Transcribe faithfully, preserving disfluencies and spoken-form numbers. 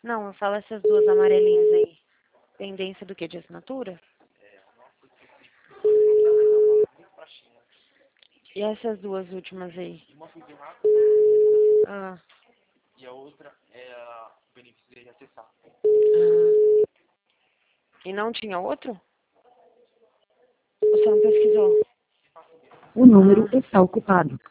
Não, eu falo essas duas amarelinhas aí. Pendência do que? De assinatura? E essas duas últimas aí? Uma foi bem rápida Ah, e a outra é a benefício de acessar. ah. E não tinha outro? Ou você não pesquisou? O número Ah. está ocupado.